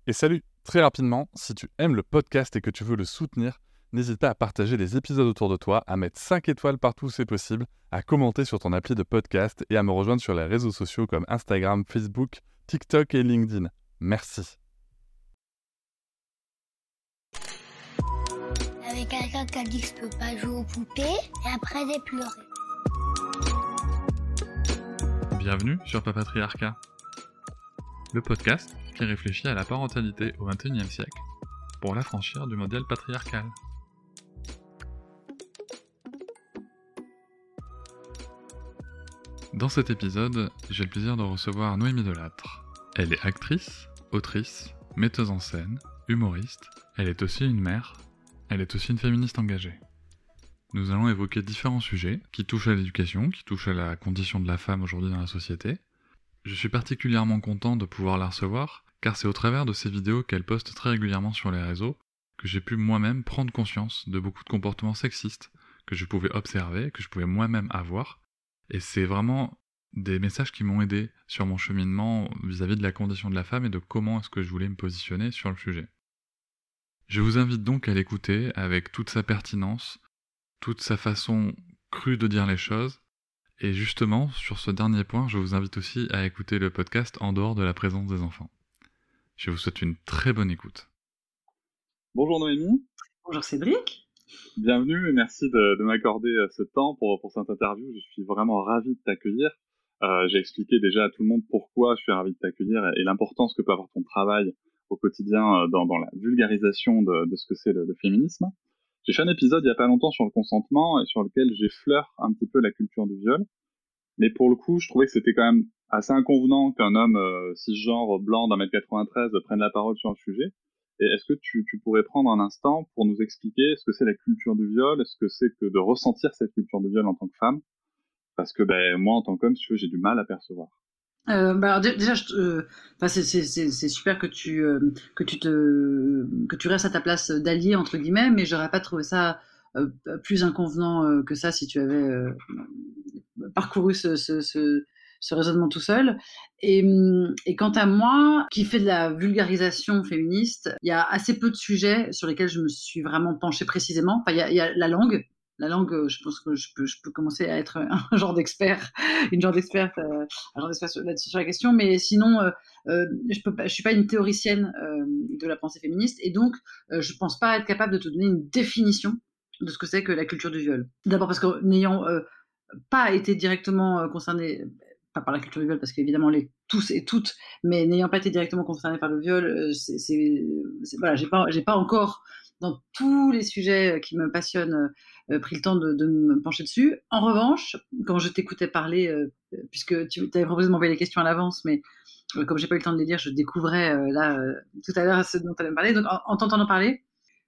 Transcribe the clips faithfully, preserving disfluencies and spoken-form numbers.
Et salut, très rapidement, si tu aimes le podcast et que tu veux le soutenir, n'hésite pas à partager les épisodes autour de toi, à mettre cinq étoiles partout où c'est possible, à commenter sur ton appli de podcast et à me rejoindre sur les réseaux sociaux comme Instagram, Facebook, TikTok et LinkedIn. Merci. Avec quelqu'un qui a dit que je peux pas jouer aux poupées et après j'ai pleuré. Bienvenue sur Papatriarcat, le podcast qui réfléchit à la parentalité au vingt et unième siècle pour l'affranchir du modèle patriarcal. Dans cet épisode, j'ai le plaisir de recevoir Noémie Delattre. Elle est actrice, autrice, metteuse en scène, humoriste. Elle est aussi une mère. Elle est aussi une féministe engagée. Nous allons évoquer différents sujets qui touchent à l'éducation, qui touchent à la condition de la femme aujourd'hui dans la société. Je suis particulièrement content de pouvoir la recevoir, car c'est au travers de ces vidéos qu'elle poste très régulièrement sur les réseaux que j'ai pu moi-même prendre conscience de beaucoup de comportements sexistes que je pouvais observer, que je pouvais moi-même avoir. Et c'est vraiment des messages qui m'ont aidé sur mon cheminement vis-à-vis de la condition de la femme et de comment est-ce que je voulais me positionner sur le sujet. Je vous invite donc à l'écouter avec toute sa pertinence, toute sa façon crue de dire les choses. Et justement, sur ce dernier point, je vous invite aussi à écouter le podcast en dehors de la présence des enfants. Je vous souhaite une très bonne écoute. Bonjour Noémie. Bonjour Cédric. Bienvenue et merci de, de m'accorder ce temps pour, pour cette interview. Je suis vraiment ravi de t'accueillir. Euh, j'ai expliqué déjà à tout le monde pourquoi je suis ravi de t'accueillir et, et l'importance que peut avoir ton travail au quotidien dans, dans la vulgarisation de, de ce que c'est le, le féminisme. J'ai fait un épisode il y a pas longtemps sur le consentement et sur lequel j'effleure un petit peu la culture du viol. Mais pour le coup, je trouvais que c'était quand même assez inconvenant qu'un homme euh, cisgenre blanc d'un mètre quatre-vingt-treize prenne la parole sur le sujet. Et est-ce que tu, tu pourrais prendre un instant pour nous expliquer ce que c'est la culture du viol, ce que c'est que de ressentir cette culture du viol en tant que femme? Parce que ben moi, en tant qu'homme, si tu veux, j'ai du mal à percevoir. Euh, bah alors, déjà, je, euh, enfin, c'est, c'est, c'est, c'est super que tu euh, que tu te que tu restes à ta place d'allié entre guillemets, mais j'aurais pas trouvé ça euh, plus inconvenant euh, que ça si tu avais euh, parcouru ce, ce, ce, ce raisonnement tout seul. Et, et quant à moi, qui fait de la vulgarisation féministe, il y a assez peu de sujets sur lesquels je me suis vraiment penchée précisément. Enfin, il y a, il y a la langue. La langue, je pense que je peux, je peux commencer à être un genre d'expert, une genre d'experte, euh, un genre d'expert là-dessus sur la question. Mais sinon, euh, euh, je peux pas, je suis pas une théoricienne euh, de la pensée féministe, et donc euh, je pense pas être capable de te donner une définition de ce que c'est que la culture du viol. D'abord parce que n'ayant euh, pas été directement euh, concernée, pas par la culture du viol, parce qu'évidemment les tous et toutes, mais n'ayant pas été directement concernée par le viol, euh, c'est, c'est, c'est voilà, j'ai pas, j'ai pas encore dans tous les sujets qui me passionnent, euh, pris le temps de, de me pencher dessus. En revanche, quand je t'écoutais parler, euh, puisque tu avais proposé de m'envoyer les questions à l'avance, mais euh, comme j'ai pas eu le temps de les lire, je découvrais euh, là euh, tout à l'heure ce dont tu allais me parler. Donc en, en t'entendant parler,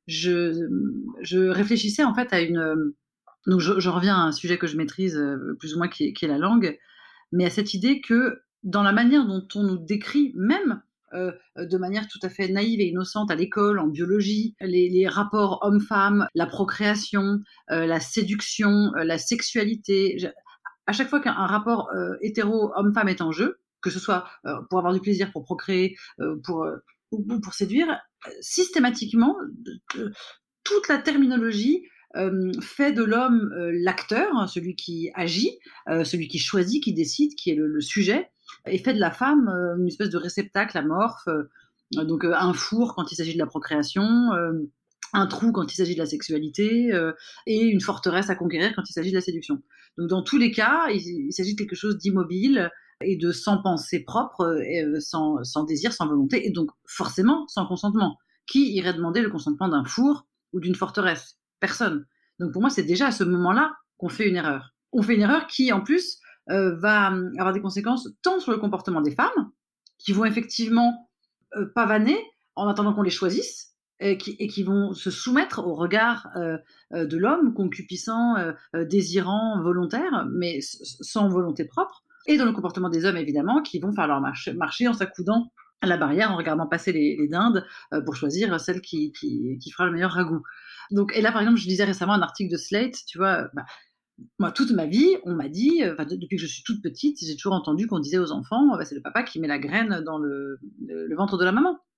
je, je réfléchissais en fait à une... Euh, donc je, je reviens à un sujet que je maîtrise euh, plus ou moins, qui est, qui est la langue, mais à cette idée que dans la manière dont on nous décrit, même Euh, de manière tout à fait naïve et innocente à l'école, en biologie, les, les rapports hommes-femmes, la procréation, euh, la séduction, euh, la sexualité. Je, à chaque fois qu'un rapport euh, hétéro homme-femme est en jeu, que ce soit euh, pour avoir du plaisir, pour procréer, euh, pour, euh, ou pour séduire, euh, systématiquement, euh, toute la terminologie euh, fait de l'homme euh, l'acteur, hein, celui qui agit, euh, celui qui choisit, qui décide, qui est le, le sujet, et fait de la femme euh, une espèce de réceptacle amorphe, euh, donc euh, un four quand il s'agit de la procréation, euh, un trou quand il s'agit de la sexualité, euh, et une forteresse à conquérir quand il s'agit de la séduction. Donc dans tous les cas, il, il s'agit de quelque chose d'immobile et de sans pensée propre, et, euh, sans, sans désir, sans volonté, et donc forcément sans consentement. Qui irait demander le consentement d'un four ou d'une forteresse? Personne. Donc pour moi, c'est déjà à ce moment-là qu'on fait une erreur. On fait une erreur qui, en plus, Euh, va avoir des conséquences tant sur le comportement des femmes, qui vont effectivement euh, pavaner en attendant qu'on les choisisse, et qui, et qui vont se soumettre au regard euh, euh, de l'homme, concupiscent, euh, euh, désirant, volontaire, mais s- sans volonté propre, et dans le comportement des hommes, évidemment, qui vont faire leur marché, marcher en s'accoudant à la barrière, en regardant passer les, les dindes, euh, pour choisir celle qui, qui, qui fera le meilleur ragoût. Donc, et là, par exemple, je lisais récemment un article de Slate, tu vois, bah, moi, toute ma vie, on m'a dit, enfin, de- depuis que je suis toute petite, j'ai toujours entendu qu'on disait aux enfants, bah, c'est le papa qui met la graine dans le, le, le ventre de la maman.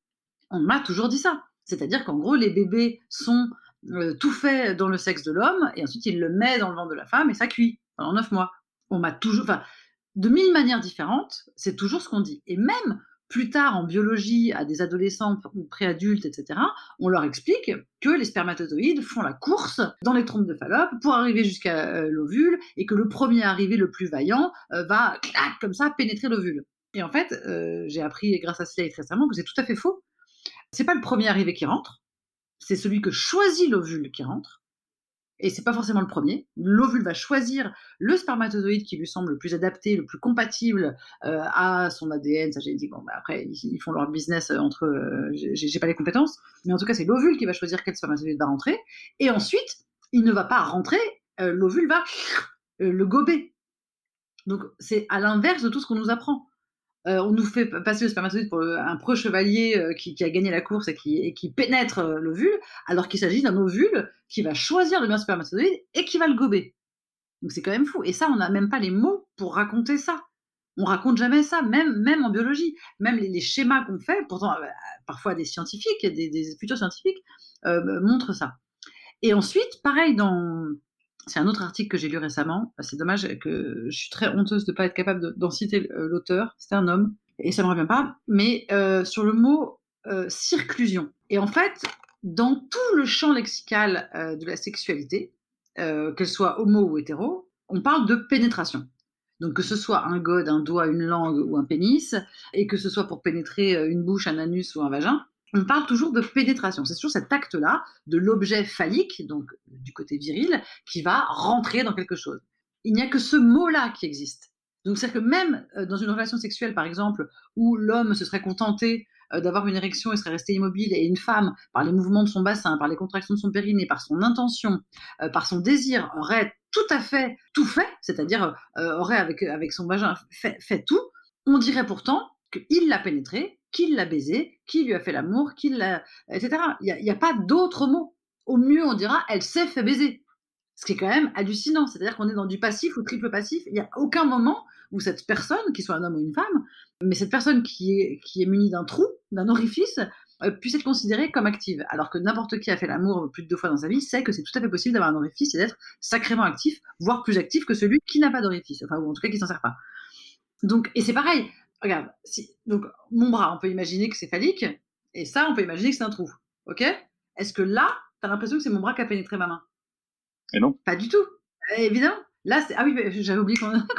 On m'a toujours dit ça. C'est-à-dire qu'en gros, les bébés sont euh, tout faits dans le sexe de l'homme, et ensuite il le met dans le ventre de la femme, et ça cuit pendant neuf mois. On m'a toujours... Enfin, de mille manières différentes, c'est toujours ce qu'on dit. Et même plus tard en biologie, à des adolescents ou préadultes, et cetera, on leur explique que les spermatozoïdes font la course dans les trompes de Fallope pour arriver jusqu'à euh, l'ovule, et que le premier arrivé, le plus vaillant, euh, va, clac, comme ça, pénétrer l'ovule. Et en fait, euh, j'ai appris grâce à Slate récemment que c'est tout à fait faux. C'est pas le premier arrivé qui rentre, c'est celui que choisit l'ovule qui rentre. Et c'est pas forcément le premier. L'ovule va choisir le spermatozoïde qui lui semble le plus adapté, le plus compatible euh, à son A D N, sa génétique. Bon, bah après, ils, ils font leur business entre eux, j'ai, j'ai pas les compétences. Mais en tout cas, c'est l'ovule qui va choisir quel spermatozoïde va rentrer. Et ensuite, il ne va pas rentrer, euh, l'ovule va euh, le gober. Donc, c'est à l'inverse de tout ce qu'on nous apprend. Euh, on nous fait passer le spermatozoïde pour un preux chevalier euh, qui, qui a gagné la course et qui, et qui pénètre euh, l'ovule, alors qu'il s'agit d'un ovule qui va choisir le bien spermatozoïde et qui va le gober. Donc c'est quand même fou. Et ça, on n'a même pas les mots pour raconter ça. On raconte jamais ça, même, même en biologie. Même les, les schémas qu'on fait, pourtant euh, parfois des scientifiques, des, des futurs scientifiques, euh, montrent ça. Et ensuite, pareil dans... C'est un autre article que j'ai lu récemment. C'est dommage que je suis très honteuse de ne pas être capable de, d'en citer l'auteur. C'était un homme et ça ne me revient pas. Mais euh, sur le mot euh, circlusion. Et en fait, dans tout le champ lexical euh, de la sexualité, euh, qu'elle soit homo ou hétéro, on parle de pénétration. Donc que ce soit un gode, un doigt, une langue ou un pénis, et que ce soit pour pénétrer une bouche, un anus ou un vagin, on parle toujours de pénétration. C'est toujours cet acte-là de l'objet phallique, donc du côté viril, qui va rentrer dans quelque chose. Il n'y a que ce mot-là qui existe. Donc c'est-à-dire que même dans une relation sexuelle, par exemple, où l'homme se serait contenté d'avoir une érection et serait resté immobile, et une femme, par les mouvements de son bassin, par les contractions de son périnée, par son intention, euh, par son désir, aurait tout à fait tout fait, c'est-à-dire euh, aurait avec, avec son vagin fait, fait tout, on dirait pourtant qu'il l'a pénétré, qu'il l'a baisé, qu'il lui a fait l'amour, qu'il l'a... et cetera. Il n'y a, a pas d'autre mot. Au mieux, on dira « elle s'est fait baiser ». Ce qui est quand même hallucinant. C'est-à-dire qu'on est dans du passif ou triple passif. Il n'y a aucun moment où cette personne, qu'il soit un homme ou une femme, mais cette personne qui est, qui est munie d'un trou, d'un orifice, euh, puisse être considérée comme active. Alors que n'importe qui a fait l'amour plus de deux fois dans sa vie sait que c'est tout à fait possible d'avoir un orifice et d'être sacrément actif, voire plus actif que celui qui n'a pas d'orifice. Enfin, ou en tout cas qui ne s'en sert pas. Donc, et c'est pareil. Regarde, si, donc, mon bras, on peut imaginer que c'est phallique, et ça, on peut imaginer que c'est un trou. Ok ? Est-ce que là, t'as l'impression que c'est mon bras qui a pénétré ma main ? Et non. Pas du tout. Euh, évidemment. Là, c'est... Ah oui, j'avais oublié qu'on, qu'on était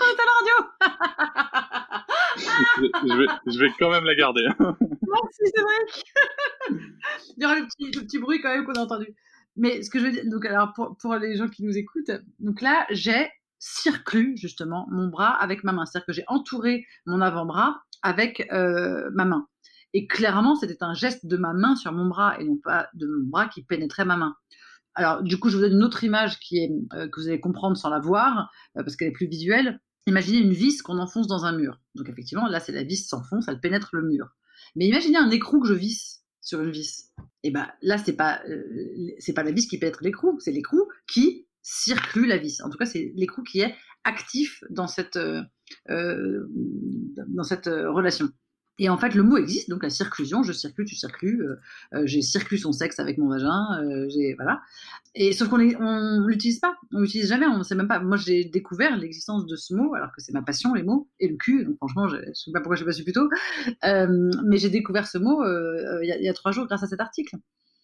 à la radio. je, je, vais, je vais quand même la garder. Merci, c'est vrai. Il y aura le petit, le petit bruit quand même qu'on a entendu. Mais ce que je veux dire, donc, alors, pour, pour les gens qui nous écoutent, donc là, j'ai circlue justement mon bras avec ma main. C'est-à-dire que j'ai entouré mon avant-bras avec euh, ma main. Et clairement, c'était un geste de ma main sur mon bras et non pas de mon bras qui pénétrait ma main. Alors, du coup, je vous donne une autre image qui est, euh, que vous allez comprendre sans la voir, euh, parce qu'elle est plus visuelle. Imaginez une vis qu'on enfonce dans un mur. Donc, effectivement, là, c'est la vis s'enfonce, elle pénètre le mur. Mais imaginez un écrou que je visse sur une vis. Et ben là, c'est pas, euh, c'est pas la vis qui pénètre l'écrou, c'est l'écrou qui circule la vis. En tout cas, c'est l'écrou qui est actif dans cette, euh, euh, dans cette euh, relation. Et en fait, le mot existe, donc la circlusion, je circule, tu circules, euh, euh, j'ai circulé son sexe avec mon vagin, euh, j'ai, voilà. Et sauf qu'on est, on l'utilise pas, on l'utilise jamais, on ne sait même pas. Moi, j'ai découvert l'existence de ce mot, alors que c'est ma passion, les mots, et le cul, donc franchement, je ne sais pas pourquoi je l'ai pas su plus tôt, euh, mais j'ai découvert ce mot euh, il, y a, il y a trois jours grâce à cet article.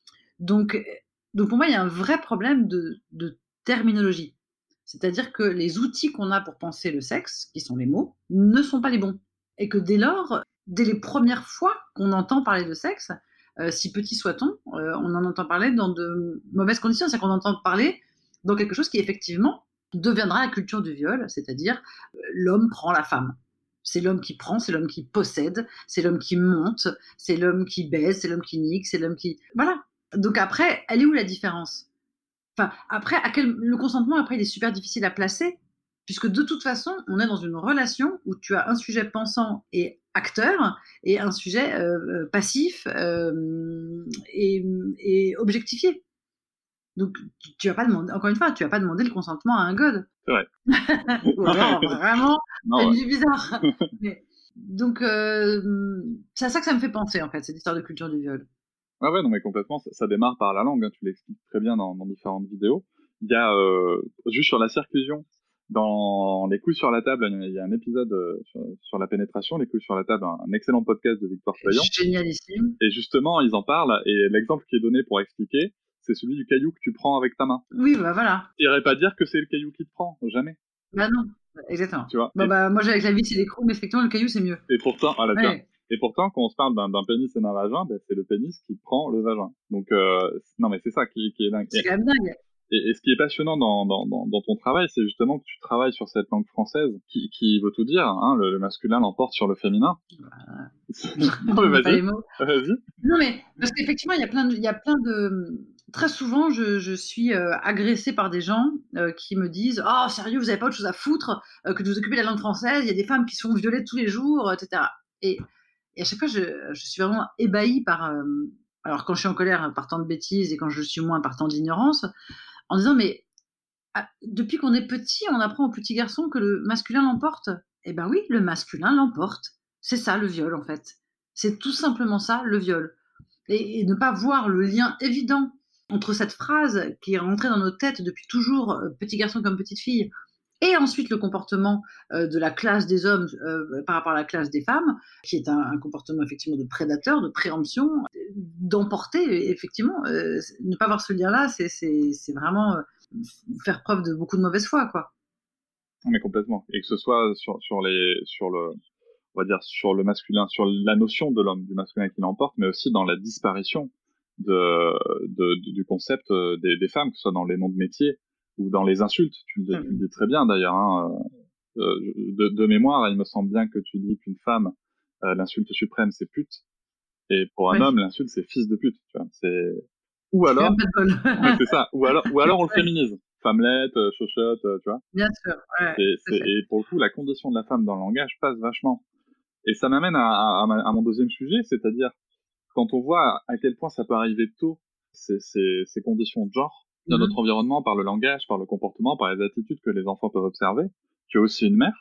Donc, donc pour moi, il y a un vrai problème de, de terminologie. C'est-à-dire que les outils qu'on a pour penser le sexe, qui sont les mots, ne sont pas les bons. Et que dès lors, dès les premières fois qu'on entend parler de sexe, euh, si petit soit-on, euh, on en entend parler dans de mauvaises conditions. C'est-à-dire qu'on entend parler dans quelque chose qui, effectivement, deviendra la culture du viol, c'est-à-dire euh, l'homme prend la femme. C'est l'homme qui prend, c'est l'homme qui possède, c'est l'homme qui monte, c'est l'homme qui baise, c'est l'homme qui nique, c'est l'homme qui... Voilà. Donc après, elle est où la différence ? Enfin, après, à quel... le consentement, après, il est super difficile à placer, puisque de toute façon, on est dans une relation où tu as un sujet pensant et acteur, et un sujet euh, passif euh, et, et objectifié. Donc, tu, tu vas pas demander, encore une fois, tu vas pas demander le consentement à un god. C'est vrai. Ou alors, vraiment, non, c'est une ouais. vie bizarre. Mais, donc, euh, c'est à ça que ça me fait penser, en fait, cette histoire de culture du viol. Ouais, ouais, non, mais complètement, ça, ça démarre par la langue, hein, tu l'expliques très bien dans, dans différentes vidéos. Il y a, euh, juste sur la circlusion, dans Les couilles sur la table, il y a un épisode euh, sur, sur la pénétration, Les couilles sur la table, un, un excellent podcast de Victoire Payan. Génialissime. Et justement, ils en parlent, et l'exemple qui est donné pour expliquer, c'est celui du caillou que tu prends avec ta main. Oui, bah voilà. Tu n'irais pas dire que c'est le caillou qui te prend, jamais. Bah non, exactement. Tu vois. Bon, et, bah moi j'ai avec la vis et les crocs, mais effectivement le caillou c'est mieux. Et pourtant, ah, là, Ouais. Et pourtant, quand on se parle d'un, d'un pénis et d'un vagin, ben, c'est le pénis qui prend le vagin. Donc, euh, non, mais c'est ça qui, qui est dingue. C'est quand même dingue. Et, et ce qui est passionnant dans, dans, dans, dans ton travail, c'est justement que tu travailles sur cette langue française qui, qui veut tout dire. Hein, le, le masculin l'emporte sur le féminin. Voilà. Non, mais Pas vas-y. les mots. Vas-y. Non mais parce qu'effectivement il y a plein de, il y a plein de, très souvent je, je suis euh, agressée par des gens euh, qui me disent oh sérieux vous avez pas autre chose à foutre euh, que de vous occuper de la langue française. Il y a des femmes qui se font violer tous les jours, et cetera. Et Et à chaque fois, je, je suis vraiment ébahie par... Euh, alors, quand je suis en colère, par tant de bêtises, et quand je suis moins, par tant d'ignorance, en disant, mais ah, depuis qu'on est petit, on apprend aux petits garçons que le masculin l'emporte. Eh ben oui, le masculin l'emporte. C'est ça, le viol, en fait. C'est tout simplement ça, le viol. Et, et ne pas voir le lien évident entre cette phrase qui est rentrée dans nos têtes depuis toujours, euh, petit garçon comme petite fille, et ensuite le comportement euh, de la classe des hommes euh, par rapport à la classe des femmes, qui est un, un comportement effectivement de prédateur, de préemption, d'emporter, effectivement. Euh, ne pas voir ce lien-là, c'est, c'est, c'est vraiment euh, faire preuve de beaucoup de mauvaise foi, quoi. Mais complètement. Et que ce soit sur, sur, les, sur, le, on va dire sur le masculin, sur la notion de l'homme, du masculin qui l'emporte, mais aussi dans la disparition de, de, de, du concept des, des femmes, que ce soit dans les noms de métiers, ou dans les insultes, tu le, tu le dis très bien d'ailleurs. Hein. Euh, de, de mémoire, il me semble bien que tu dis qu'une femme, euh, l'insulte suprême, c'est pute, et pour un Oui. homme, l'insulte, c'est fils de pute. Tu vois. C'est... Ou alors, mais c'est ça. Ou alors, ou alors on le féminise. Femmelette, euh, chochotte, euh, tu vois. Bien sûr. Ouais, c'est, c'est, et pour le coup, la condition de la femme dans le langage passe vachement. Et ça m'amène à, à, à mon deuxième sujet, c'est-à-dire quand on voit à quel point ça peut arriver tôt, ces, ces, ces conditions de genre, dans mmh. notre environnement, par le langage, par le comportement, par les attitudes que les enfants peuvent observer. Tu es aussi une mère,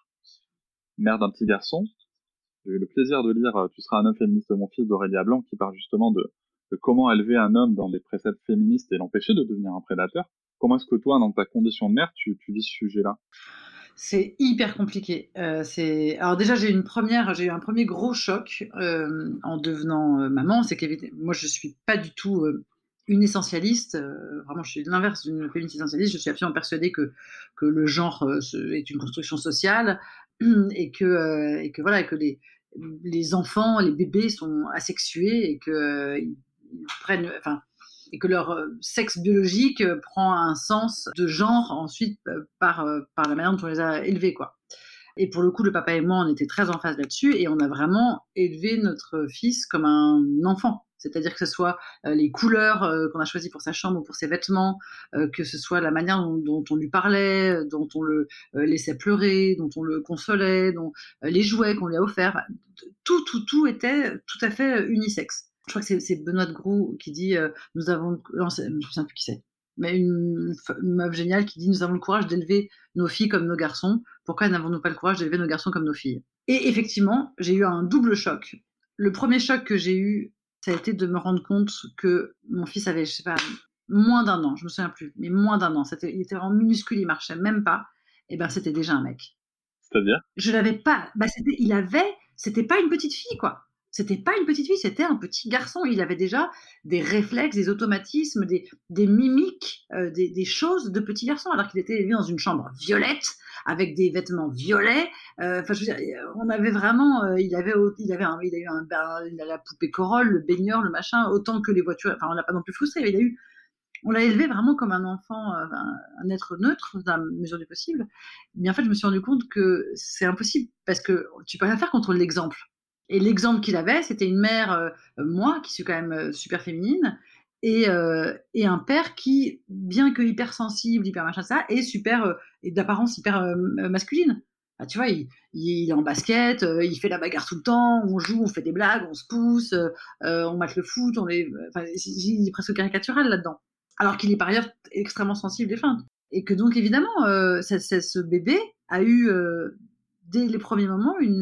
mère d'un petit garçon. J'ai eu le plaisir de lire « Tu seras un homme féministe, mon fils » d'Aurélia Blanc, qui parle justement de, de comment élever un homme dans des préceptes féministes et l'empêcher de devenir un prédateur. Comment est-ce que toi, dans ta condition de mère, tu, tu vis ce sujet-là ? C'est hyper compliqué. Euh, c'est... Alors déjà, j'ai eu une première, j'ai eu un premier gros choc euh, en devenant euh, maman. C'est que moi, je suis pas du tout euh, une essentialiste. Euh, vraiment, je suis l'inverse d'une féministe essentialiste. Je suis absolument persuadée que que le genre euh, est une construction sociale et que euh, et que voilà que les les enfants, les bébés sont asexués et que euh, ils prennent, enfin. et que leur sexe biologique prend un sens de genre ensuite par, par la manière dont on les a élevés, quoi. Et pour le coup, le papa et moi, on était très en phase là-dessus et on a vraiment élevé notre fils comme un enfant. C'est-à-dire que ce soit les couleurs qu'on a choisies pour sa chambre ou pour ses vêtements, que ce soit la manière dont, dont on lui parlait, dont on le laissait pleurer, dont on le consolait, dont, les jouets qu'on lui a offerts. Tout, tout, tout était tout à fait unisexe. Je crois que c'est, c'est Benoît de Groux qui dit euh, nous avons, non, je ne sais plus qui c'est, mais une, une meuf géniale qui dit nous avons le courage d'élever nos filles comme nos garçons. Pourquoi n'avons-nous pas le courage d'élever nos garçons comme nos filles ? Et effectivement, j'ai eu un double choc. Le premier choc que j'ai eu, ça a été de me rendre compte que mon fils avait, je sais pas, moins d'un an, je me souviens plus, mais moins d'un an. C'était, il était vraiment minuscule, il marchait même pas. Et ben c'était déjà un mec. C'est-à-dire ? Je l'avais pas. Bah c'était, il avait, c'était pas une petite fille quoi. C'était pas une petite fille, c'était un petit garçon. Il avait déjà des réflexes, des automatismes, des, des mimiques, euh, des, des choses de petit garçon, alors qu'il était élevé dans une chambre violette, avec des vêtements violets. Enfin, euh, je veux dire, on avait vraiment, euh, il avait, il avait, un, il a eu un, ben, il a la poupée Corolle, le baigneur, le machin, autant que les voitures. Enfin, on l'a pas non plus frustré. Il a eu, on l'a élevé vraiment comme un enfant, euh, un, un être neutre dans la mesure du possible. Mais en fait, je me suis rendu compte que c'est impossible parce que tu peux rien faire contre l'exemple. Et l'exemple qu'il avait, c'était une mère, euh, moi, qui suis quand même euh, super féminine, et, euh, et un père qui, bien que hypersensible, hyper machin, ça, est super, euh, et d'apparence hyper euh, masculine. Bah, tu vois, il, il est en basket, euh, il fait la bagarre tout le temps, on joue, on fait des blagues, on se pousse, euh, on mate le foot, on est, enfin, il est presque caricatural là-dedans. Alors qu'il est par ailleurs extrêmement sensible et fin. Et que donc, évidemment, euh, ça, ça, ce bébé a eu... Euh, dès les premiers moments, une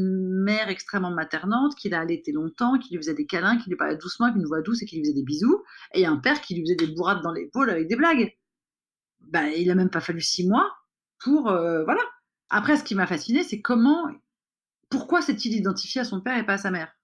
mère extrêmement maternante, qui l'a allaité longtemps, qui lui faisait des câlins, qui lui parlait doucement, avec une voix douce et qui lui faisait des bisous, et un père qui lui faisait des bourrades dans l'épaule avec des blagues. Ben, il a même pas fallu six mois pour... Euh, voilà. Après, ce qui m'a fascinée, c'est comment... Pourquoi s'est-il identifié à son père et pas à sa mère?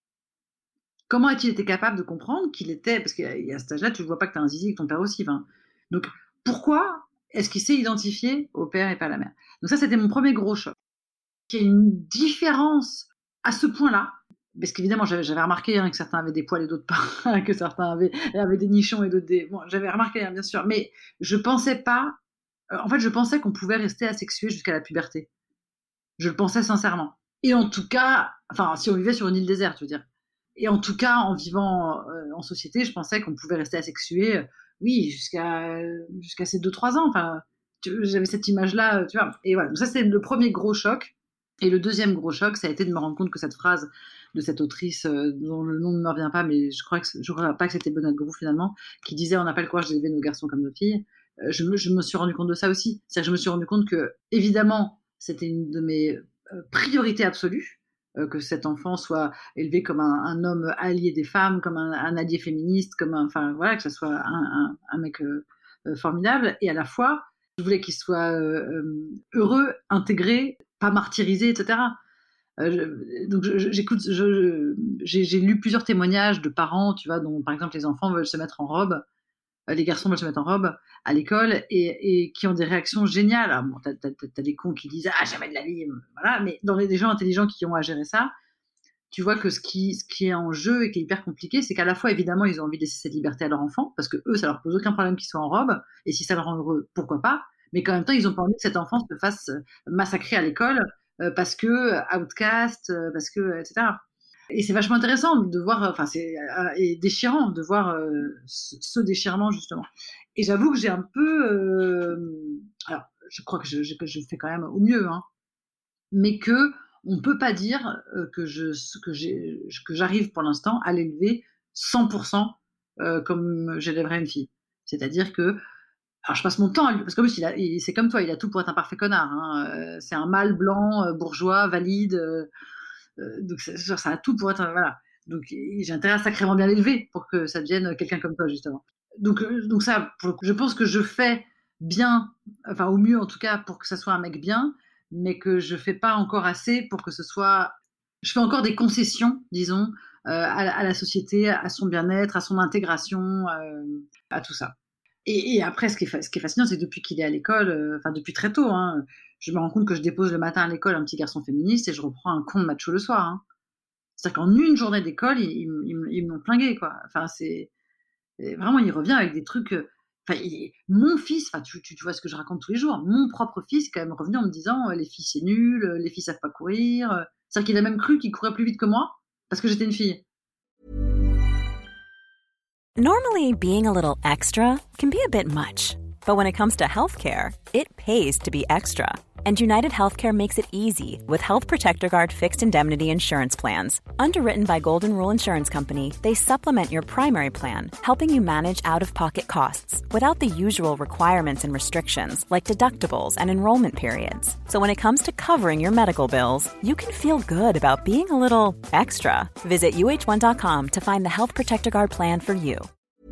Comment a-t-il été capable de comprendre qu'il était... Parce qu'à cet âge-là, tu ne vois pas que tu as un zizi et que ton père aussi. Hein. Donc, pourquoi est-ce qu'il s'est identifié au père et pas à la mère? Donc ça, c'était mon premier gros choc. Il y a une différence à ce point-là. Parce qu'évidemment, j'avais, j'avais remarqué hein, que certains avaient des poils et d'autres pas, que certains avaient, avaient des nichons et d'autres des... Bon, j'avais remarqué, hein, bien sûr. Mais je pensais pas... Euh, en fait, je pensais qu'on pouvait rester asexué jusqu'à la puberté. Je le pensais sincèrement. Et en tout cas... Enfin, si on vivait sur une île déserte, je veux dire. Et en tout cas, en vivant euh, en société, je pensais qu'on pouvait rester asexué, euh, oui, jusqu'à, euh, jusqu'à ces deux trois ans. Enfin, tu, j'avais cette image-là, tu vois. Et voilà, donc ça, c'est le premier gros choc. Et le deuxième gros choc, ça a été de me rendre compte que cette phrase de cette autrice, euh, dont le nom ne me revient pas, mais je crois que je crois pas que c'était Benoît Groux finalement, qui disait « On n'a pas le courage d'élever nos garçons comme nos filles euh, ». Je me, je me suis rendu compte de ça aussi. C'est-à-dire que je me suis rendu compte que, évidemment, c'était une de mes euh, priorités absolues, que cet enfant soit élevé comme un, un homme allié des femmes, comme un, un allié féministe, comme un, enfin voilà, que ce soit un, un, un mec euh, euh, formidable. Et à la fois, je voulais qu'il soit euh, heureux, intégré, pas martyrisé, et cetera. Euh, je, donc je, j'écoute, je, je, j'ai, j'ai lu plusieurs témoignages de parents, tu vois, dont par exemple les enfants veulent se mettre en robe, euh, les garçons veulent se mettre en robe à l'école et, et qui ont des réactions géniales. Alors, bon, t'as, t'as, t'as des cons qui disent ah jamais de la vie, voilà. Mais dans les des gens intelligents qui ont à gérer ça, tu vois que ce qui, ce qui est en jeu et qui est hyper compliqué, c'est qu'à la fois évidemment ils ont envie de laisser cette liberté à leur enfant parce que eux ça leur pose aucun problème qu'ils soient en robe et si ça le rend heureux, pourquoi pas. Mais qu'en même temps ils ont pas envie que cet enfant se fasse massacrer à l'école euh, parce que outcast, euh, parce que et cetera. Et c'est vachement intéressant de voir, enfin c'est euh, et déchirant de voir euh, ce, ce déchirement justement. Et j'avoue que j'ai un peu, euh, alors je crois que je, je, que je fais quand même au mieux, hein, mais que on peut pas dire euh, que je que j'ai que j'arrive pour l'instant à l'élever cent pour cent euh, comme j'élèverais une fille. C'est-à-dire que alors je passe mon temps à lui, parce qu'en plus il a, il, c'est comme toi, il a tout pour être un parfait connard. Hein, euh, c'est un mâle blanc, euh, bourgeois, valide. Euh, Euh, donc ça, ça a tout pour être voilà. Donc j'ai intérêt à sacrément bien l'élever pour que ça devienne quelqu'un comme toi justement. Donc euh, donc ça, pour le coup, je pense que je fais bien, enfin au mieux en tout cas pour que ça soit un mec bien, mais que je fais pas encore assez pour que ce soit. Je fais encore des concessions, disons, euh, à, à la société, à son bien-être, à son intégration, euh, à tout ça. Et, et après, ce qui, est fa- ce qui est fascinant, c'est que depuis qu'il est à l'école, euh, enfin depuis très tôt, hein, je me rends compte que je dépose le matin à l'école un petit garçon féministe et je reprends un con de macho le soir. Hein. C'est-à-dire qu'en une journée d'école, ils, ils, ils, ils m'ont flingué, quoi. Enfin, c'est et vraiment, il revient avec des trucs. euh, Enfin, il- mon fils, enfin, tu, tu, tu vois ce que je raconte tous les jours. Mon propre fils est quand même revenu en me disant euh, les filles c'est nul, euh, les filles savent pas courir. euh. C'est-à-dire qu'il a même cru qu'il courait plus vite que moi parce que j'étais une fille. Normally, being a little extra can be a bit much, but when it comes to healthcare, it pays to be extra. And United Healthcare makes it easy with Health Protector Guard fixed indemnity insurance plans. Underwritten by Golden Rule Insurance Company, they supplement your primary plan, helping you manage out-of-pocket costs without the usual requirements and restrictions like deductibles and enrollment periods. So when it comes to covering your medical bills, you can feel good about being a little extra. Visit U H one dot com to find the Health Protector Guard plan for you.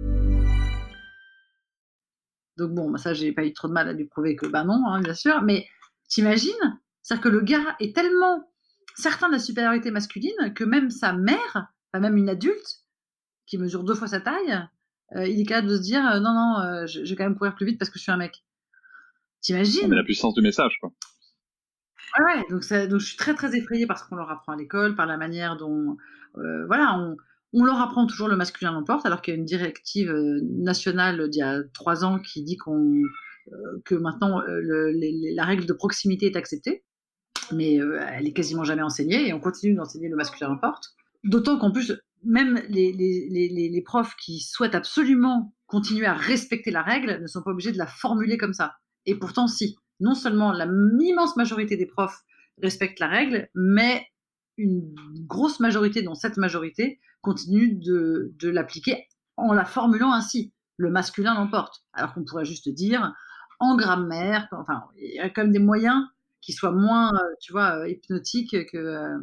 Donc bon, bah ça, j'ai pas eu trop de mal à lui prouver que bah non, hein, bien sûr, mais t'imagines? C'est-à-dire que le gars est tellement certain de la supériorité masculine que même sa mère, enfin même une adulte qui mesure deux fois sa taille, euh, il est capable de se dire euh, non, non, euh, je, je vais quand même courir plus vite parce que je suis un mec. T'imagines? Mais la puissance du message, quoi. Ouais, ouais, donc, ça, donc je suis très très effrayée par ce qu'on leur apprend à l'école, par la manière dont, euh, voilà, on, on leur apprend toujours le masculin l'emporte, alors qu'il y a une directive euh, nationale d'il y a trois ans qui dit qu'on euh, que maintenant euh, le, les, la règle de proximité est acceptée, mais euh, elle est quasiment jamais enseignée et on continue d'enseigner le masculin l'emporte. D'autant qu'en plus, même les, les, les, les profs qui souhaitent absolument continuer à respecter la règle ne sont pas obligés de la formuler comme ça. Et pourtant, si. Non seulement la immense majorité des profs respectent la règle, mais une grosse majorité, dont cette majorité, continue de, de l'appliquer en la formulant ainsi. Le masculin l'emporte. Alors qu'on pourrait juste dire en grammaire, enfin, il y a quand même des moyens qui soient moins, tu vois, hypnotiques que,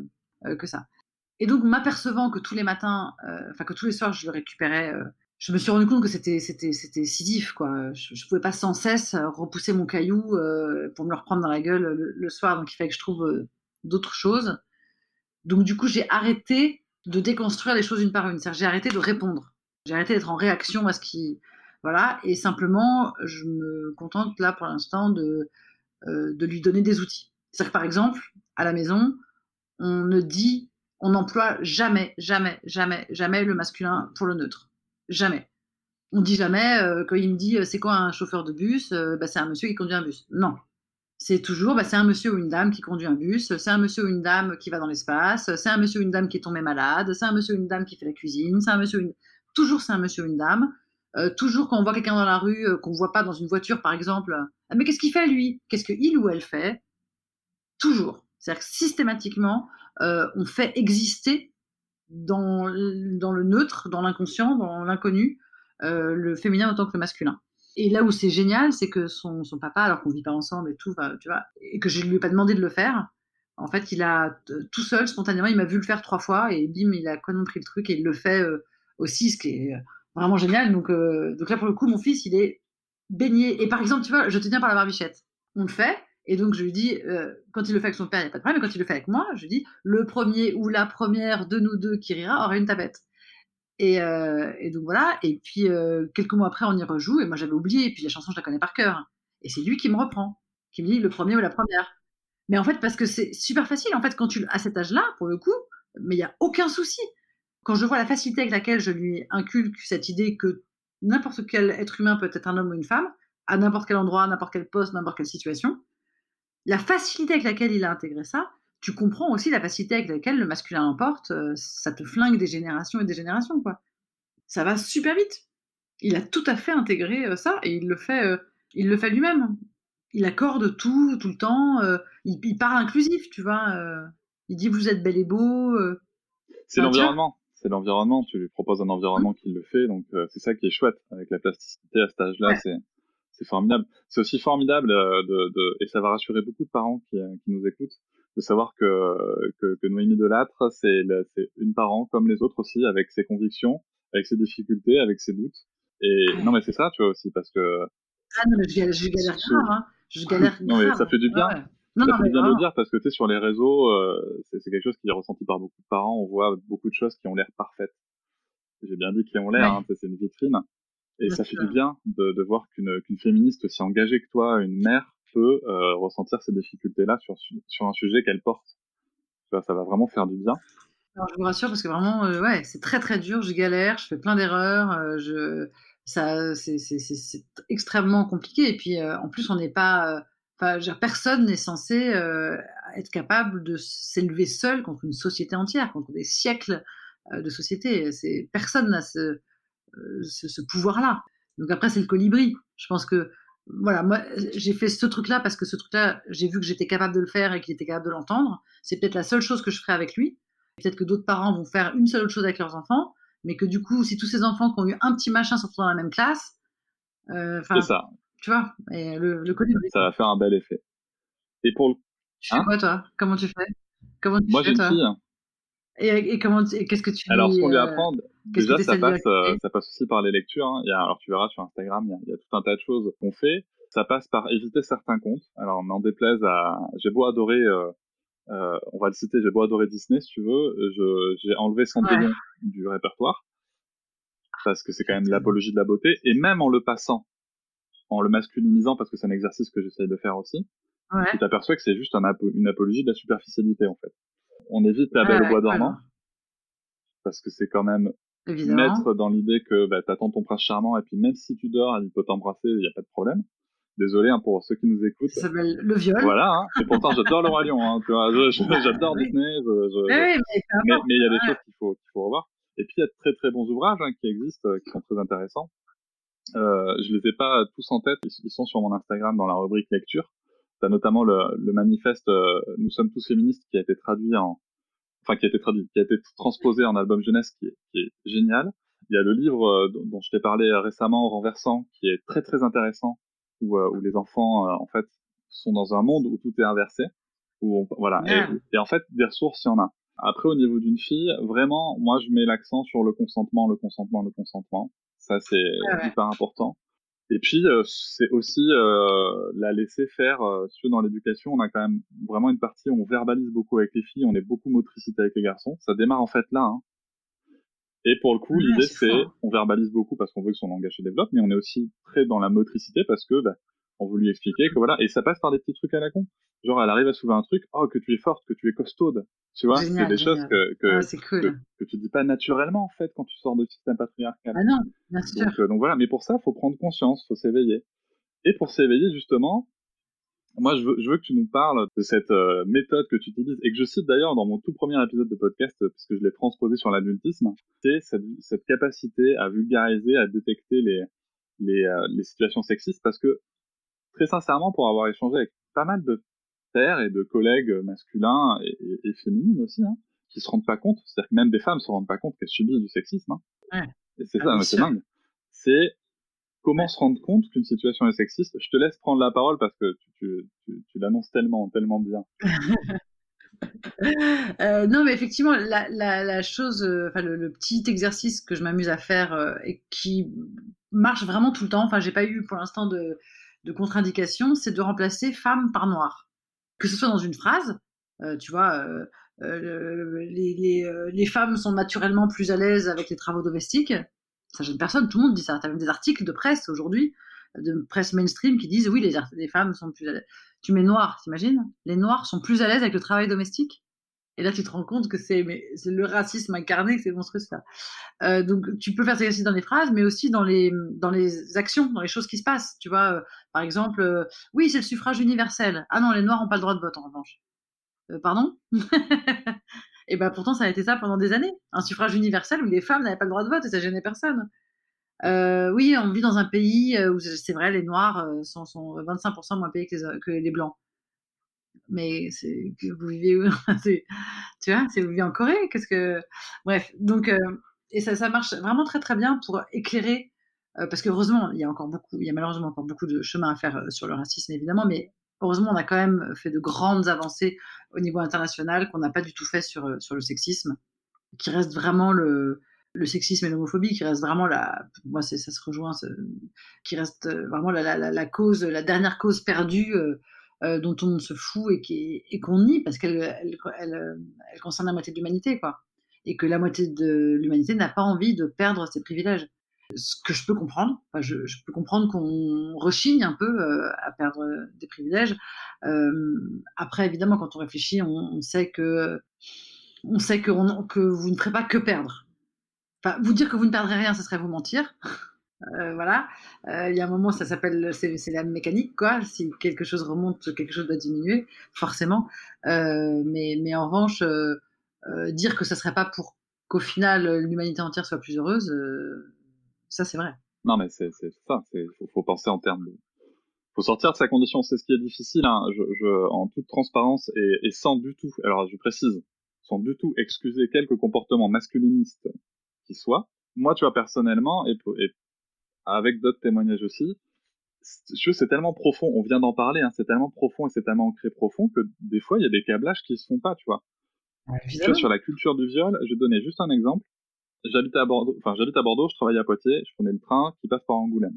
euh, que ça. Et donc, m'apercevant que tous les matins, enfin euh, que tous les soirs, je le récupérais, euh, je me suis rendu compte que c'était c'était c'était sidif, quoi. Je, je pouvais pas sans cesse repousser mon caillou euh, pour me le reprendre dans la gueule le, le soir. Donc, il fallait que je trouve euh, d'autres choses. Donc, du coup, j'ai arrêté de déconstruire les choses une par une. C'est-à-dire, j'ai arrêté de répondre. J'ai arrêté d'être en réaction à ce qui, voilà. Et simplement, je me contente là pour l'instant de euh, de lui donner des outils. C'est-à-dire que par exemple, à la maison, on ne dit on n'emploie jamais, jamais, jamais, jamais le masculin pour le neutre. Jamais. On dit jamais, euh, quand il me dit euh, c'est quoi un chauffeur de bus, euh, bah, c'est un monsieur qui conduit un bus. Non. C'est toujours, bah, c'est un monsieur ou une dame qui conduit un bus, c'est un monsieur ou une dame qui va dans l'espace, c'est un monsieur ou une dame qui est tombé malade, c'est un monsieur ou une dame qui fait la cuisine, c'est un monsieur ou une... Toujours c'est un monsieur ou une dame. Euh, toujours quand on voit quelqu'un dans la rue, euh, qu'on ne voit pas dans une voiture par exemple, ah, mais qu'est-ce qu'il fait lui? Qu'est-ce qu'il ou elle fait? Toujours. C'est-à-dire que systématiquement, euh, on fait exister dans, dans le neutre, dans l'inconscient, dans l'inconnu, euh, le féminin autant que le masculin. Et là où c'est génial, c'est que son, son papa, alors qu'on vit pas ensemble et tout, tu vois, et que je lui ai pas demandé de le faire, en fait, il a tout seul, spontanément, il m'a vu le faire trois fois et bim, il a compris le truc et il le fait euh, aussi, ce qui est vraiment génial. Donc, euh, donc là, pour le coup, mon fils, il est baigné. Et par exemple, tu vois, je te tiens par la barbichette. On le fait. Et donc, je lui dis, euh, quand il le fait avec son père, il n'y a pas de problème. Mais quand il le fait avec moi, je lui dis, le premier ou la première de nous deux qui rira aura une tapette. Et, euh, et donc voilà. Et puis, euh, quelques mois après, on y rejoue. Et moi, j'avais oublié. Et puis, la chanson, je la connais par cœur. Et c'est lui qui me reprend, qui me dit le premier ou la première. Mais en fait, parce que c'est super facile. En fait, quand tu, à cet âge-là, pour le coup, mais il n'y a aucun souci. Quand je vois la facilité avec laquelle je lui inculque cette idée que n'importe quel être humain peut être un homme ou une femme, à n'importe quel endroit, à n'importe quel poste, n'importe quelle situation, la facilité avec laquelle il a intégré ça, tu comprends aussi la facilité avec laquelle le masculin l'emporte, euh, ça te flingue des générations et des générations, quoi. Ça va super vite. Il a tout à fait intégré euh, ça, et il le fait, euh, il le fait lui-même. Il accorde tout, tout le temps, euh, il, il parle inclusif, tu vois, euh, il dit vous êtes bel et beau. Euh, c'est enfin, l'environnement, c'est l'environnement, tu lui proposes un environnement mmh. qui le fait, donc euh, c'est ça qui est chouette, avec la plasticité à cet âge-là, ouais. c'est... C'est formidable. C'est aussi formidable euh, de, de, et ça va rassurer beaucoup de parents qui, euh, qui nous écoutent, de savoir que, que, que Noémie Delattre, c'est, c'est une parent comme les autres aussi, avec ses convictions, avec ses difficultés, avec ses doutes. Et ouais. non, mais c'est ça, tu vois aussi, parce que. Ah non, mais je galère, je galère grave, hein. Je galère non, mais ça fait du bien. Ouais. Non, ça non, fait mais du bien vraiment. de le dire, parce que tu sais, sur les réseaux, euh, c'est, c'est quelque chose qui est ressenti par beaucoup de parents. On voit beaucoup de choses qui ont l'air parfaites. J'ai bien dit qui ont l'air, ouais. hein, c'est une vitrine. Et bien ça fait sûr. Du bien de, de voir qu'une, qu'une féministe aussi engagée que toi, une mère, peut euh, ressentir ces difficultés-là sur, sur un sujet qu'elle porte. Tu vois, ça va vraiment faire du bien. Alors, je vous rassure parce que vraiment, euh, ouais, c'est très très dur. Je galère, je fais plein d'erreurs. Euh, je, ça, c'est, c'est, c'est, c'est extrêmement compliqué. Et puis, euh, en plus, on n'est pas, enfin, euh, personne n'est censé euh, être capable de s'élever seul contre une société entière, contre des siècles euh, de société. C'est personne n'a ce Ce, ce pouvoir-là. Donc après, c'est le colibri. Je pense que, voilà, moi, j'ai fait ce truc-là parce que ce truc-là, j'ai vu que j'étais capable de le faire et qu'il était capable de l'entendre. C'est peut-être la seule chose que je ferai avec lui. Peut-être que d'autres parents vont faire une seule autre chose avec leurs enfants, mais que du coup, si tous ces enfants qui ont eu un petit machin sont dans la même classe, euh, c'est ça. Tu vois, et le, le colibri. Ça va faire un bel effet. Et pour le... Tu fais hein quoi, toi? Comment tu fais? Comment tu moi, fais, j'ai toi une fille. Et, et comment et qu'est-ce que tu alors dis, ce qu'on lui euh, apprend déjà ça passe euh, ça passe aussi par les lectures hein. Il y a, alors tu verras sur Instagram il y, a, il y a tout un tas de choses qu'on fait, ça passe par éviter certains comptes. Alors n'en déplaise à j'ai beau adorer euh, euh, on va le citer, j'ai beau adorer Disney si tu veux, je, j'ai enlevé Cendrillon ouais. du répertoire parce que c'est quand même l'apologie de la beauté, et même en le passant en le masculinisant, parce que c'est un exercice que j'essaye de faire aussi, ouais. tu t'aperçois que c'est juste un apo- une apologie de la superficialité en fait. On évite la Belle ouais, au bois dormant, voilà. Parce que c'est quand même évidemment. Mettre dans l'idée que bah, t'attends ton prince charmant et puis même si tu dors, il peut t'embrasser, il n'y a pas de problème. Désolé hein, pour ceux qui nous écoutent. Ça s'appelle le viol. Voilà, hein. Et pourtant j'adore le Roi Lion, hein, tu vois, je, je, j'adore oui. Disney, je, je, mais, mais, mais il y a des ouais. choses qu'il faut, qu'il faut revoir. Et puis il y a de très très bons ouvrages hein, qui existent, qui sont très intéressants. Euh, je les ai pas tous en tête, ils sont sur mon Instagram dans la rubrique lecture. T'as notamment le, le manifeste euh, Nous sommes tous féministes qui a été traduit en enfin qui a été traduit, qui a été transposé en album jeunesse, qui est, qui est génial. Il y a le livre euh, dont, dont je t'ai parlé récemment, Renversant, qui est très très intéressant, où, euh, où les enfants euh, en fait sont dans un monde où tout est inversé, où on, voilà. Yeah. Et, et en fait des ressources il y en a. Après, au niveau d'une fille, vraiment, moi, je mets l'accent sur le consentement, le consentement, le consentement. Ça, c'est Ouais, ouais. hyper important. Et puis, euh, c'est aussi euh, la laisser faire. Euh, si tu veux, dans l'éducation, on a quand même vraiment une partie où on verbalise beaucoup avec les filles, on est beaucoup motricité avec les garçons. Ça démarre en fait là. Hein. Et pour le coup, Ouais, l'idée, c'est c'est, fort. on verbalise beaucoup parce qu'on veut que son langage se développe, mais on est aussi très dans la motricité parce que, bah, on veut lui expliquer que voilà, et ça passe par des petits trucs à la con. Genre, elle arrive à soulever un truc, oh, que tu es forte, que tu es costaude. Tu vois, c'est Génial, des choses génial. que, Ah, que, c'est que, cool. que tu dis pas naturellement, en fait, quand tu sors de système patriarcal. Ah non, bien sûr. Donc, euh, donc voilà, mais pour ça, faut prendre conscience, faut s'éveiller. Et pour s'éveiller, justement, moi, je veux, je veux que tu nous parles de cette euh, méthode que tu utilises et que je cite d'ailleurs dans mon tout premier épisode de podcast, euh, puisque je l'ai transposé sur l'adultisme. C'est cette, cette capacité à vulgariser, à détecter les, les, euh, les situations sexistes, parce que très sincèrement, pour avoir échangé avec pas mal de pères et de collègues masculins et, et, et féminines aussi, hein, qui se rendent pas compte, c'est-à-dire que même des femmes se rendent pas compte qu'elles subissent du sexisme. Hein. Ouais. Et c'est Ah, ça, bien mais c'est sûr. dingue. C'est comment se rendre compte qu'une situation est sexiste. Je te laisse prendre la parole parce que tu, tu, tu, tu l'annonces tellement, tellement bien. Euh, non, mais effectivement, la, la, la chose, euh, enfin le, le petit exercice que je m'amuse à faire euh, et qui marche vraiment tout le temps, enfin j'ai pas eu pour l'instant de, de contre-indication, c'est de remplacer femme par noir. Que ce soit dans une phrase, euh, tu vois, euh, euh, les, les, euh, les femmes sont naturellement plus à l'aise avec les travaux domestiques. Ça gêne personne, tout le monde dit ça. T'as même des articles de presse aujourd'hui, de presse mainstream qui disent oui, les, les femmes sont plus à l'aise. Tu mets noir, t'imagines? Les noirs sont plus à l'aise avec le travail domestique. Et là, tu te rends compte que c'est, mais, c'est le racisme incarné, que c'est monstrueux ça. Euh, donc, tu peux faire ça aussi dans les phrases, mais aussi dans les, dans les actions, dans les choses qui se passent. Tu vois, euh, par exemple, euh, oui, c'est le suffrage universel. Ah non, les Noirs n'ont pas le droit de vote, en revanche. Euh, pardon? Et ben pourtant, ça a été ça pendant des années. Un suffrage universel où les femmes n'avaient pas le droit de vote et ça gênait personne. Euh, oui, on vit dans un pays où, c'est vrai, les Noirs sont, sont vingt-cinq pour cent moins payés que les, que les Blancs. Mais c'est que vous vivez où? c'est, tu vois, c'est vous vivez en Corée, qu'est-ce que bref, donc euh, et ça ça marche vraiment très très bien pour éclairer euh, parce que heureusement, il y a encore beaucoup, il y a malheureusement encore beaucoup de chemin à faire euh, sur le racisme évidemment, mais heureusement, on a quand même fait de grandes avancées au niveau international qu'on n'a pas du tout fait sur sur le sexisme, qui reste vraiment le le sexisme et l'homophobie qui reste vraiment la, moi c'est ça se rejoint, qui reste vraiment la, la, la cause, la dernière cause perdue euh, euh, dont on se fout et, qui, et qu'on nie parce qu'elle elle, elle, elle concerne la moitié de l'humanité, quoi. Et que la moitié de l'humanité n'a pas envie de perdre ses privilèges. Ce que je peux comprendre, enfin, je, je peux comprendre qu'on rechigne un peu euh, à perdre des privilèges. Euh, après, évidemment, quand on réfléchit, on, on sait que on sait que, on, que vous ne ferez pas que perdre. Enfin, vous dire que vous ne perdrez rien, ce serait vous mentir. Euh, voilà, il euh, y a un moment, ça s'appelle, c'est, c'est la mécanique, quoi. Si quelque chose remonte, quelque chose doit diminuer, forcément. Euh, mais, mais en revanche, euh, euh, dire que ça serait pas pour qu'au final l'humanité entière soit plus heureuse, euh, ça c'est vrai. Non, mais c'est, c'est ça. Il faut, faut penser en termes de. Faut sortir de sa condition. C'est ce qui est difficile, hein. Je, je, en toute transparence et, et sans du tout. Alors, je précise, sans du tout excuser quelques comportements masculinistes qui soient. Moi, tu vois, personnellement, et, et avec d'autres témoignages aussi, c'est, c'est tellement profond, on vient d'en parler, hein, c'est tellement profond et c'est tellement ancré profond que des fois, il y a des câblages qui se font pas, tu vois. Ouais, tu vois, sur la culture du viol, je vais donner juste un exemple. J'habite à Bordeaux, enfin, j'habite à Bordeaux, je travaille à Poitiers, je prenais le train qui passe par Angoulême.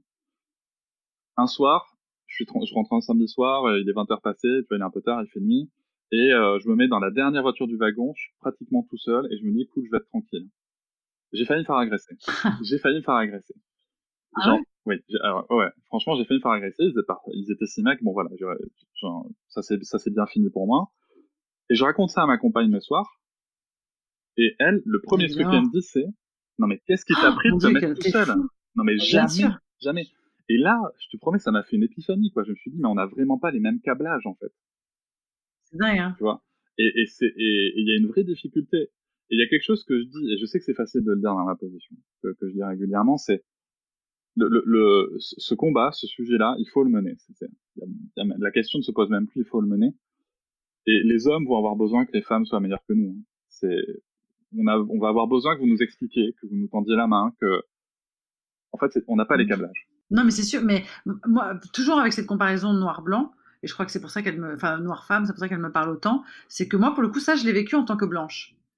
Un soir, je suis, je rentre un samedi soir, il est vingt heures passées, tu vois, il est un peu tard, il fait nuit, et euh, je me mets dans la dernière voiture du wagon, je suis pratiquement tout seul, et je me dis, écoute, je vais être tranquille. J'ai failli me faire agresser. J'ai failli me faire agresser. Genre, ah ouais oui, alors, ouais, franchement, j'ai failli me faire agresser, ils étaient, ils étaient six mecs, bon voilà, genre, ça s'est, ça s'est bien fini pour moi. Et je raconte ça à ma compagne le soir, et elle, le premier truc qu'elle me dit, c'est, non mais qu'est-ce qui t'a pris de te mettre tout seul? Non mais jamais, jamais. Et là, je te promets, ça m'a fait une épiphanie, quoi. Je me suis dit, mais on n'a vraiment pas les mêmes câblages, en fait. C'est dingue, hein. Tu vois. Et, et c'est, et il y a une vraie difficulté. Et il y a quelque chose que je dis, et je sais que c'est facile de le dire dans ma position, que, que je dis régulièrement, c'est, le, le, le, ce combat, ce sujet-là, il faut le mener. C'est, c'est, y a, y a, la question ne se pose même plus, il faut le mener. Et les hommes vont avoir besoin que les femmes soient meilleures que nous. Hein. C'est, on, a, on va avoir besoin que vous nous expliquiez, que vous nous tendiez la main, que, en fait, c'est, on n'a pas les câblages. Non, mais c'est sûr, mais moi, toujours avec cette comparaison noir-blanc, et je crois que c'est pour ça qu'elle me, enfin, noir-femme, c'est pour ça qu'elle me parle autant, c'est que moi, pour le coup, ça, je l'ai vécu en tant que blanche.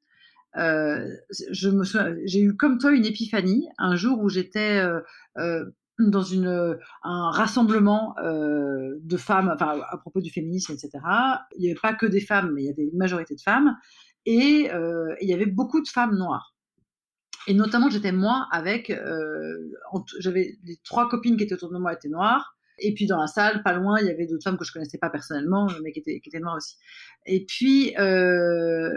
euh, je me souviens, j'ai eu comme toi une épiphanie un jour où j'étais euh, euh, dans une, un rassemblement euh, de femmes, enfin à propos du féminisme, et cetera. Il n'y avait pas que des femmes, mais il y avait une majorité de femmes, et euh, il y avait beaucoup de femmes noires. Et notamment, j'étais moi avec, euh, j'avais les trois copines qui étaient autour de moi étaient noires. Et puis dans la salle, pas loin, il y avait d'autres femmes que je connaissais pas personnellement, mais qui étaient, qui étaient noires aussi. Et puis, euh,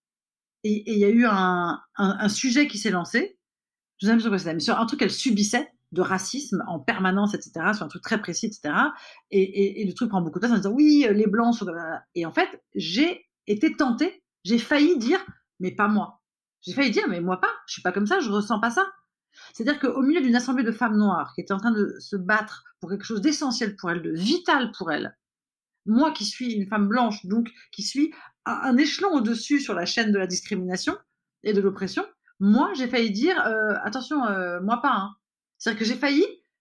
et il y a eu un, un, un sujet qui s'est lancé. Je ne sais même pas sur quoi c'était, mais sur un truc qu'elle subissait de racisme en permanence, et cetera, sur un truc très précis, et cetera. Et, et, et le truc prend beaucoup de place en disant oui, les blancs sont. Et en fait, j'ai été tentée, j'ai failli dire, mais pas moi. J'ai failli dire, mais moi pas, je suis pas comme ça, je ressens pas ça. C'est-à-dire qu'au milieu d'une assemblée de femmes noires qui étaient en train de se battre pour quelque chose d'essentiel pour elles, de vital pour elles, moi qui suis une femme blanche, donc qui suis un, un échelon au-dessus sur la chaîne de la discrimination et de l'oppression, moi j'ai failli dire, euh, attention, euh, moi pas. Hein. C'est-à-dire que j'ai failli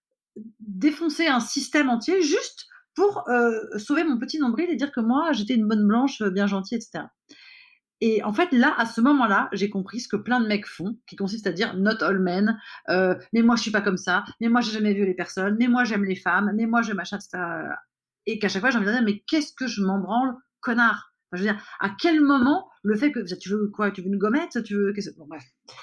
défoncer un système entier juste pour euh, sauver mon petit nombril et dire que moi j'étais une bonne blanche, bien gentille, et cetera. Et en fait, là, à ce moment-là, j'ai compris ce que plein de mecs font, qui consiste à dire « not all men euh, »,« mais moi, je suis pas comme ça »,« mais moi, j'ai jamais vu les personnes »,« mais moi, j'aime les femmes »,« mais moi, je machin », et cetera. Et qu'à chaque fois, j'ai envie de dire « mais qu'est-ce que je m'en branle, connard ?» Enfin, je veux dire, à quel moment, le fait que « tu veux quoi, tu veux une gommette, tu veux… » Bon, bref.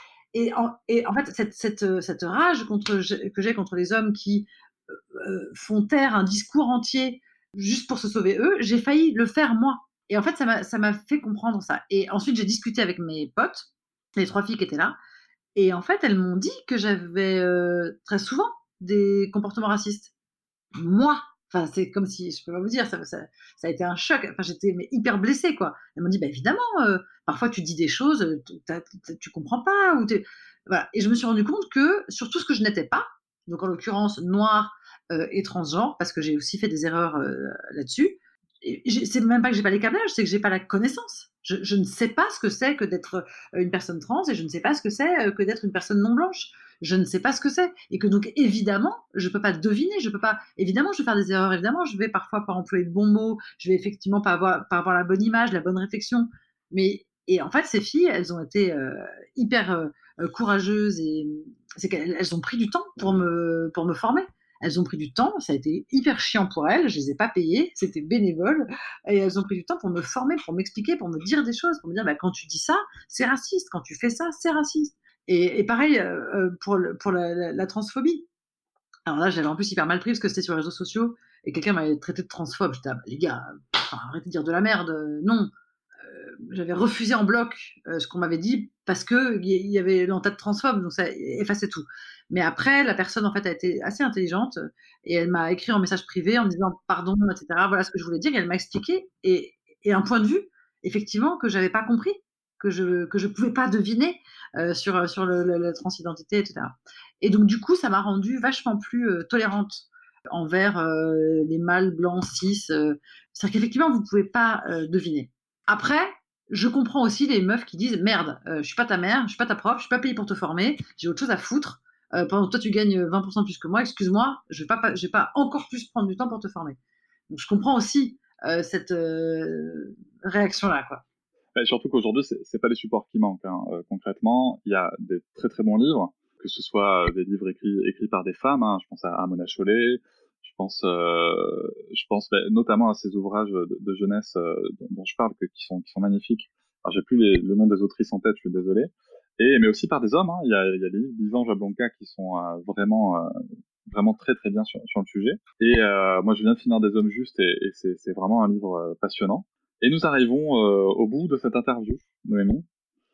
Et en, et en fait, cette, cette, cette rage contre, que j'ai contre les hommes qui euh, font taire un discours entier juste pour se sauver eux, j'ai failli le faire moi. Et en fait, ça m'a, ça m'a fait comprendre ça. Et ensuite, j'ai discuté avec mes potes, les trois filles qui étaient là. Et en fait, elles m'ont dit que j'avais euh, très souvent des comportements racistes. Moi, enfin, c'est comme si, je peux pas vous dire, ça, ça, ça a été un choc. Enfin, j'étais mais, hyper blessée, quoi. Elles m'ont dit, bah, évidemment, euh, parfois tu dis des choses, t'as, t'as, tu comprends pas. Ou t'es... Voilà. Et je me suis rendu compte que sur tout ce que je n'étais pas, donc en l'occurrence noire euh, et transgenre, parce que j'ai aussi fait des erreurs euh, là-dessus, c'est même pas que j'ai pas les câblages, c'est que j'ai pas la connaissance. Je, je ne sais pas ce que c'est que d'être une personne trans et je ne sais pas ce que c'est que d'être une personne non blanche. Je ne sais pas ce que c'est. Et que donc, évidemment, je peux pas deviner, je peux pas, évidemment, je vais faire des erreurs, évidemment, je vais parfois pas employer de bons mots, je vais effectivement pas avoir, pas avoir la bonne image, la bonne réflexion. Mais, et en fait, ces filles, elles ont été euh, hyper euh, courageuses et c'est qu'elles elles ont pris du temps pour me, pour me former. Elles ont pris du temps, ça a été hyper chiant pour elles, je les ai pas payées, c'était bénévole, et elles ont pris du temps pour me former, pour m'expliquer, pour me dire des choses, pour me dire bah, quand tu dis ça, c'est raciste, quand tu fais ça, c'est raciste. Et, et pareil euh, pour, le, pour la, la, la transphobie. Alors là, j'avais en plus hyper mal pris parce que c'était sur les réseaux sociaux et quelqu'un m'avait traité de transphobe. J'étais ah, bah, les gars, enfin, arrêtez de dire de la merde, euh, non. Euh, j'avais refusé en bloc euh, ce qu'on m'avait dit parce que il y avait l'entête transphobe, donc ça effaçait tout. Mais après, la personne, en fait, a été assez intelligente et elle m'a écrit en message privé en me disant pardon, et cetera. Voilà ce que je voulais dire. Et elle m'a expliqué et, et un point de vue, effectivement, que j'avais pas compris, que je que je pouvais pas deviner euh, sur sur le, le, la transidentité, et cetera. Et donc du coup, ça m'a rendue vachement plus euh, tolérante envers euh, les mâles blancs cis. Euh, c'est-à-dire qu'effectivement, vous pouvez pas euh, deviner. Après, je comprends aussi les meufs qui disent merde, euh, je suis pas ta mère, je suis pas ta prof, je suis pas payée pour te former, j'ai autre chose à foutre. Euh, pendant que toi tu gagnes vingt pour cent plus que moi, excuse-moi, je vais pas, je vais pas encore plus prendre du temps pour te former. Donc je comprends aussi euh, cette euh, réaction-là, quoi. Et surtout qu'aujourd'hui, c'est, c'est pas les supports qui manquent. Hein. Euh, concrètement, il y a des très très bons livres, que ce soit des livres écrits écrits par des femmes. Hein. Je pense à, à Mona Chollet. Je pense, euh, je pense notamment à ces ouvrages de, de jeunesse euh, dont, dont je parle, que, qui sont qui sont magnifiques. Alors j'ai plus les, le nom des autrices en tête, je suis désolé. Et mais aussi par des hommes. Hein. Il y a, il y a les livres d'Yvan Jablonka qui sont euh, vraiment euh, vraiment très très bien sur, sur le sujet. Et euh, moi, je viens de finir Des hommes justes et, et c'est, c'est vraiment un livre euh, passionnant. Et nous arrivons euh, au bout de cette interview, Noémie.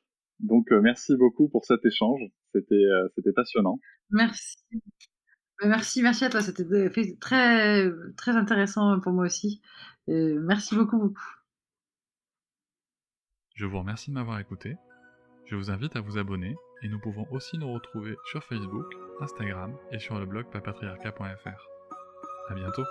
Donc euh, merci beaucoup pour cet échange. C'était euh, c'était passionnant. Merci. Merci, merci à toi. C'était très très intéressant pour moi aussi. Et merci beaucoup, beaucoup. Je vous remercie de m'avoir écouté. Je vous invite à vous abonner et nous pouvons aussi nous retrouver sur Facebook, Instagram et sur le blog papatriarcat point f r. À bientôt.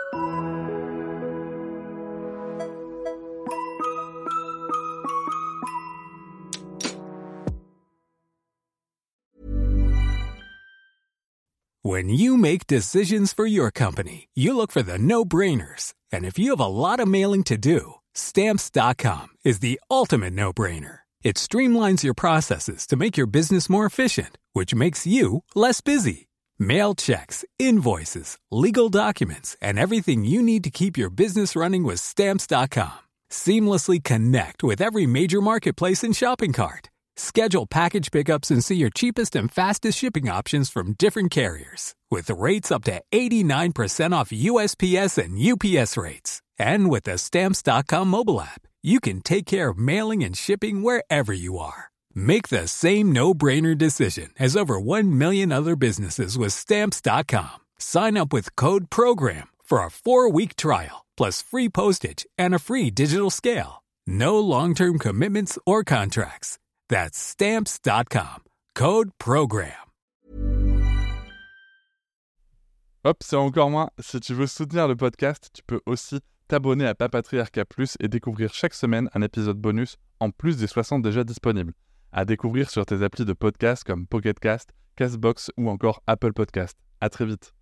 When you make decisions for your company, you look for the no-brainers. And if you have a lot of mailing to do, Stamps dot com is the ultimate no-brainer. It streamlines your processes to make your business more efficient, which makes you less busy. Mail checks, invoices, legal documents, and everything you need to keep your business running with Stamps dot com. Seamlessly connect with every major marketplace and shopping cart. Schedule package pickups and see your cheapest and fastest shipping options from different carriers, with rates up to eighty-nine percent off U S P S and U P S rates. And with the Stamps dot com mobile app, you can take care of mailing and shipping wherever you are. Make the same no-brainer decision as over one million other businesses with Stamps dot com. Sign up with code PROGRAM for a four-week trial, plus free postage and a free digital scale. No long-term commitments or contracts. That's Stamps dot com. Code PROGRAM. Hop, c'est encore moins. Si tu veux soutenir le podcast, tu peux aussi t'abonner à Papatriarcat Plus et découvrir chaque semaine un épisode bonus en plus des soixante déjà disponibles. À découvrir sur tes applis de podcast comme Pocket Cast, Castbox ou encore Apple Podcast. À très vite.